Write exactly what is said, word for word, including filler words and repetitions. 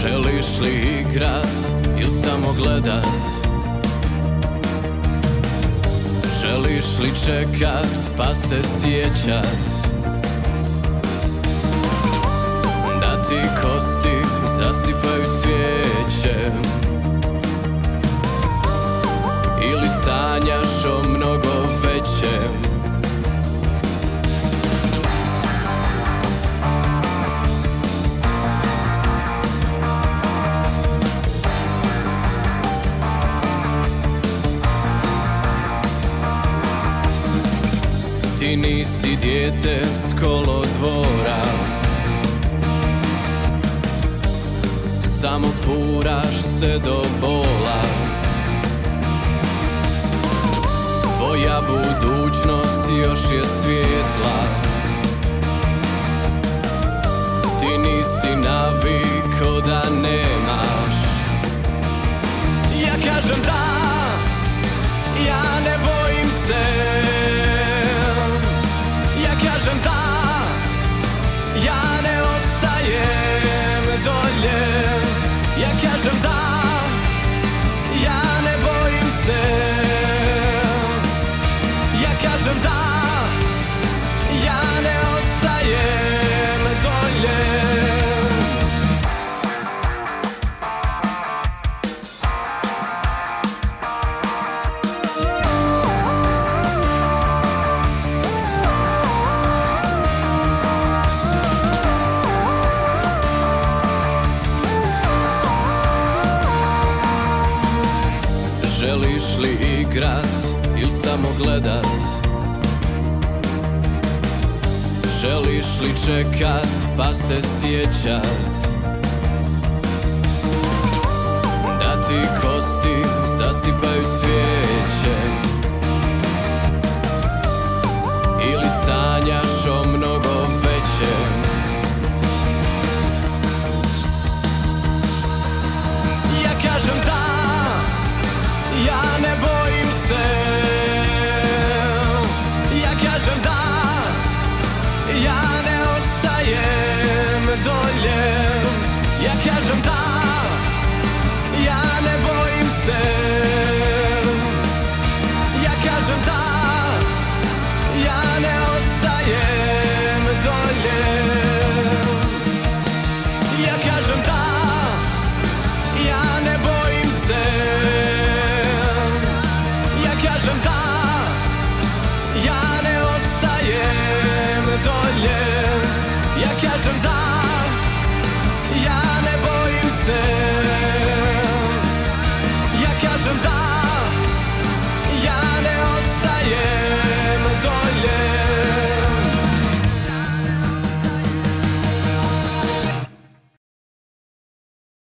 Želiš li igrat ili samo gledat? Želiš li čekat pa se sjećat? Da ti kosti zasipaju cvijeće? Ili sanjaš o mnogo većem? Ti nisi dijete s kolodvora, samo furaš se do bola. Tvoja budućnost još je svijetla. Ti nisi navikao da nemaš. Ja kažem da, ja ne bojim se. Kažem da, ja ne ostajem dolje. Ja kažem da, ja ne bojim se. Ja kažem da, ja ne ostajem dolje. Želiš li igrat ili samo gledat? Želiš li čekat pa se sjećat? Da ti kosti zasipaju cvijeće? Ili sanjaš o mnogo većem? Ja kažem da, ja ne bojim se. Ja kažem da, ja